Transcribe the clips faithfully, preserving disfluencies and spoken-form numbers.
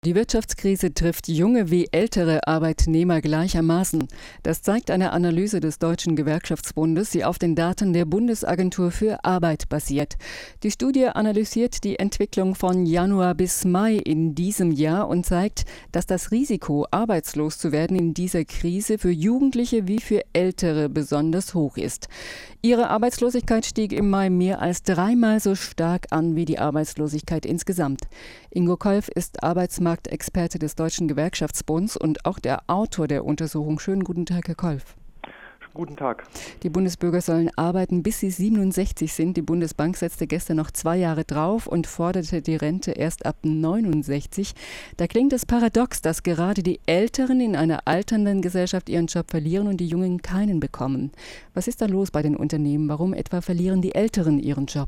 Die Wirtschaftskrise trifft junge wie ältere Arbeitnehmer gleichermaßen. Das zeigt eine Analyse des Deutschen Gewerkschaftsbundes, die auf den Daten der Bundesagentur für Arbeit basiert. Die Studie analysiert die Entwicklung von Januar bis Mai in diesem Jahr und zeigt, dass das Risiko, arbeitslos zu werden in dieser Krise für Jugendliche wie für Ältere besonders hoch ist. Ihre Arbeitslosigkeit stieg im Mai mehr als dreimal so stark an wie die Arbeitslosigkeit insgesamt. Ingo Kolf ist Arbeitsmarktexperte des Deutschen Gewerkschaftsbunds und auch der Autor der Untersuchung. Schönen guten Tag, Herr Kolf. Guten Tag. Die Bundesbürger sollen arbeiten, bis sie siebenundsechzig sind. Die Bundesbank setzte gestern noch zwei Jahre drauf und forderte die Rente erst ab neunundsechzig. Da klingt es paradox, dass gerade die Älteren in einer alternden Gesellschaft ihren Job verlieren und die Jungen keinen bekommen. Was ist da los bei den Unternehmen? Warum etwa verlieren die Älteren ihren Job?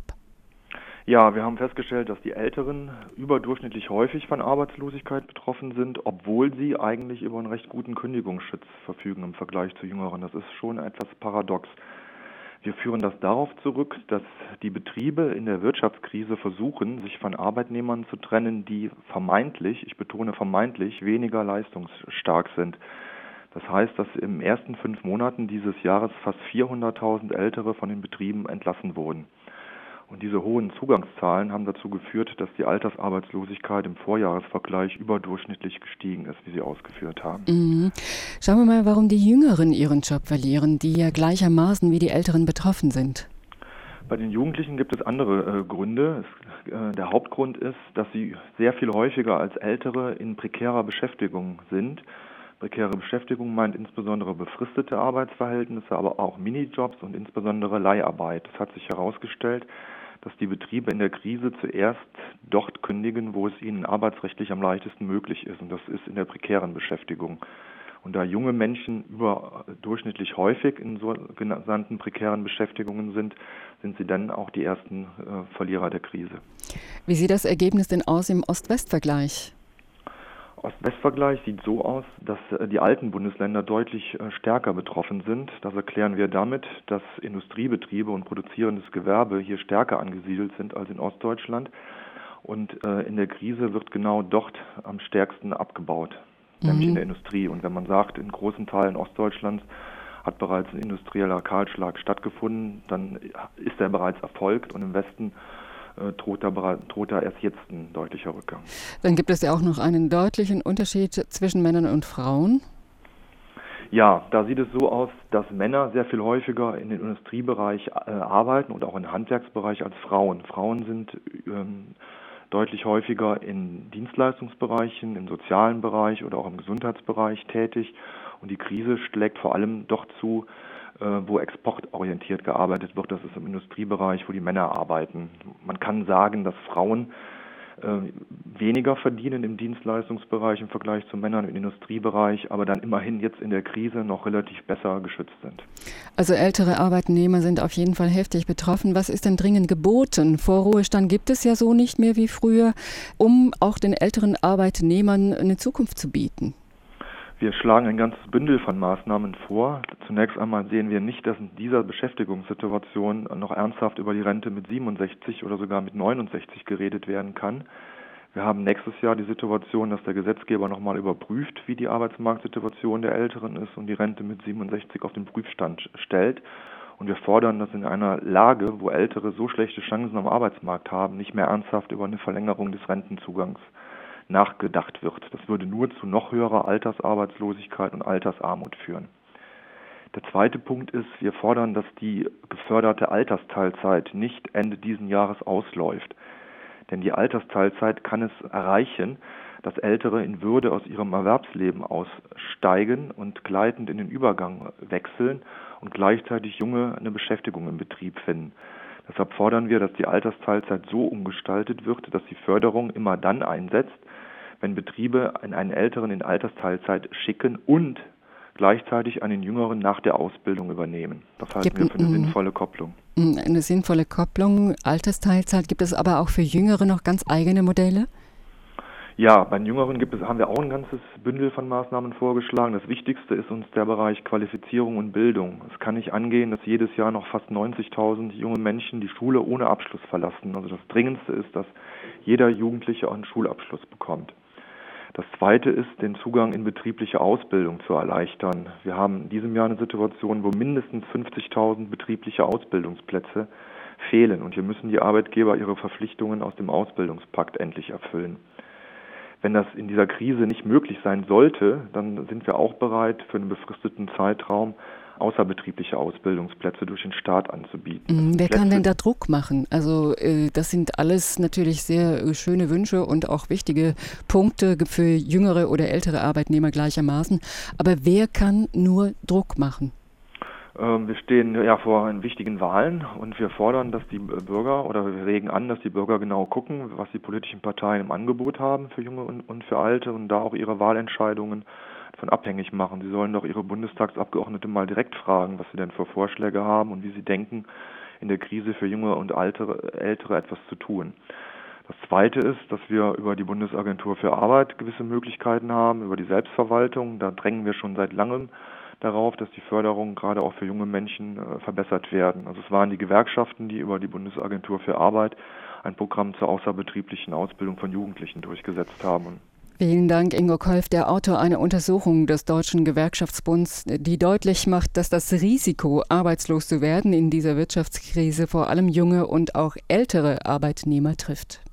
Ja, wir haben festgestellt, dass die Älteren überdurchschnittlich häufig von Arbeitslosigkeit betroffen sind, obwohl sie eigentlich über einen recht guten Kündigungsschutz verfügen im Vergleich zu Jüngeren. Das ist schon etwas paradox. Wir führen das darauf zurück, dass die Betriebe in der Wirtschaftskrise versuchen, sich von Arbeitnehmern zu trennen, die vermeintlich, ich betone vermeintlich, weniger leistungsstark sind. Das heißt, dass in den ersten fünf Monaten dieses Jahres fast vierhunderttausend Ältere von den Betrieben entlassen wurden. Und diese hohen Zugangszahlen haben dazu geführt, dass die Altersarbeitslosigkeit im Vorjahresvergleich überdurchschnittlich gestiegen ist, wie Sie ausgeführt haben. Mhm. Schauen wir mal, warum die Jüngeren ihren Job verlieren, die ja gleichermaßen wie die Älteren betroffen sind. Bei den Jugendlichen gibt es andere äh, Gründe. Es, äh, der Hauptgrund ist, dass sie sehr viel häufiger als Ältere in prekärer Beschäftigung sind. Prekäre Beschäftigung meint insbesondere befristete Arbeitsverhältnisse, aber auch Minijobs und insbesondere Leiharbeit. Es hat sich herausgestellt, dass die Betriebe in der Krise zuerst dort kündigen, wo es ihnen arbeitsrechtlich am leichtesten möglich ist. Und das ist in der prekären Beschäftigung. Und da junge Menschen überdurchschnittlich häufig in sogenannten prekären Beschäftigungen sind, sind sie dann auch die ersten äh, Verlierer der Krise. Wie sieht das Ergebnis denn aus im Ost-West-Vergleich? Ost-West-Vergleich sieht so aus, dass die alten Bundesländer deutlich stärker betroffen sind. Das erklären wir damit, dass Industriebetriebe und produzierendes Gewerbe hier stärker angesiedelt sind als in Ostdeutschland. Und äh, in der Krise wird genau dort am stärksten abgebaut, mhm. nämlich in der Industrie. Und wenn man sagt, in großen Teilen Ostdeutschlands hat bereits ein industrieller Kahlschlag stattgefunden, dann ist er bereits erfolgt und im Westen Droht da, droht da erst jetzt ein deutlicher Rückgang. Dann gibt es ja auch noch einen deutlichen Unterschied zwischen Männern und Frauen. Ja, da sieht es so aus, dass Männer sehr viel häufiger in den Industriebereich äh, arbeiten und auch im Handwerksbereich als Frauen. Frauen sind ähm, deutlich häufiger in Dienstleistungsbereichen, im sozialen Bereich oder auch im Gesundheitsbereich tätig. Und die Krise schlägt vor allem doch zu, wo exportorientiert gearbeitet wird. Das ist im Industriebereich, wo die Männer arbeiten. Man kann sagen, dass Frauen äh, weniger verdienen im Dienstleistungsbereich im Vergleich zu Männern im Industriebereich, aber dann immerhin jetzt in der Krise noch relativ besser geschützt sind. Also ältere Arbeitnehmer sind auf jeden Fall heftig betroffen. Was ist denn dringend geboten? Vorruhestand gibt es ja so nicht mehr wie früher, um auch den älteren Arbeitnehmern eine Zukunft zu bieten. Wir schlagen ein ganzes Bündel von Maßnahmen vor. Zunächst einmal sehen wir nicht, dass in dieser Beschäftigungssituation noch ernsthaft über die Rente mit siebenundsechzig oder sogar mit neunundsechzig geredet werden kann. Wir haben nächstes Jahr die Situation, dass der Gesetzgeber nochmal überprüft, wie die Arbeitsmarktsituation der Älteren ist und die Rente mit siebenundsechzig auf den Prüfstand stellt. Und wir fordern, dass in einer Lage, wo Ältere so schlechte Chancen am Arbeitsmarkt haben, nicht mehr ernsthaft über eine Verlängerung des Rentenzugangs nachgedacht wird. Das würde nur zu noch höherer Altersarbeitslosigkeit und Altersarmut führen. Der zweite Punkt ist, wir fordern, dass die geförderte Altersteilzeit nicht Ende diesen Jahres ausläuft. Denn die Altersteilzeit kann es erreichen, dass Ältere in Würde aus ihrem Erwerbsleben aussteigen und gleitend in den Übergang wechseln und gleichzeitig Junge eine Beschäftigung im Betrieb finden. Deshalb fordern wir, dass die Altersteilzeit so umgestaltet wird, dass die Förderung immer dann einsetzt, wenn Betriebe einen Älteren in Altersteilzeit schicken und gleichzeitig einen Jüngeren nach der Ausbildung übernehmen. Das halten wir für eine sinnvolle Kopplung. Eine sinnvolle Kopplung, Altersteilzeit. Gibt es aber auch für Jüngere noch ganz eigene Modelle? Ja, bei den Jüngeren gibt es, haben wir auch ein ganzes Bündel von Maßnahmen vorgeschlagen. Das Wichtigste ist uns der Bereich Qualifizierung und Bildung. Es kann nicht angehen, dass jedes Jahr noch fast neunzigtausend junge Menschen die Schule ohne Abschluss verlassen. Also das Dringendste ist, dass jeder Jugendliche auch einen Schulabschluss bekommt. Das Zweite ist, den Zugang in betriebliche Ausbildung zu erleichtern. Wir haben in diesem Jahr eine Situation, wo mindestens fünfzigtausend betriebliche Ausbildungsplätze fehlen. Und hier müssen die Arbeitgeber ihre Verpflichtungen aus dem Ausbildungspakt endlich erfüllen. Wenn das in dieser Krise nicht möglich sein sollte, dann sind wir auch bereit, für einen befristeten Zeitraum außerbetriebliche Ausbildungsplätze durch den Staat anzubieten. Mhm, wer kann denn da Druck machen? Also äh, das sind alles natürlich sehr äh, schöne Wünsche und auch wichtige Punkte für jüngere oder ältere Arbeitnehmer gleichermaßen. Aber wer kann nur Druck machen? Ähm, wir stehen ja vor wichtigen Wahlen und wir fordern, dass die Bürger oder wir regen an, dass die Bürger genau gucken, was die politischen Parteien im Angebot haben für Junge und, und für Alte und da auch ihre Wahlentscheidungen von abhängig machen. Sie sollen doch ihre Bundestagsabgeordnete mal direkt fragen, was sie denn für Vorschläge haben und wie sie denken, in der Krise für Junge und Ältere, Ältere etwas zu tun. Das Zweite ist, dass wir über die Bundesagentur für Arbeit gewisse Möglichkeiten haben, über die Selbstverwaltung. Da drängen wir schon seit langem darauf, dass die Förderung gerade auch für junge Menschen äh, verbessert werden. Also es waren die Gewerkschaften, die über die Bundesagentur für Arbeit ein Programm zur außerbetrieblichen Ausbildung von Jugendlichen durchgesetzt haben. Vielen Dank, Ingo Kolff, der Autor einer Untersuchung des Deutschen Gewerkschaftsbunds, die deutlich macht, dass das Risiko, arbeitslos zu werden in dieser Wirtschaftskrise vor allem junge und auch ältere Arbeitnehmer trifft.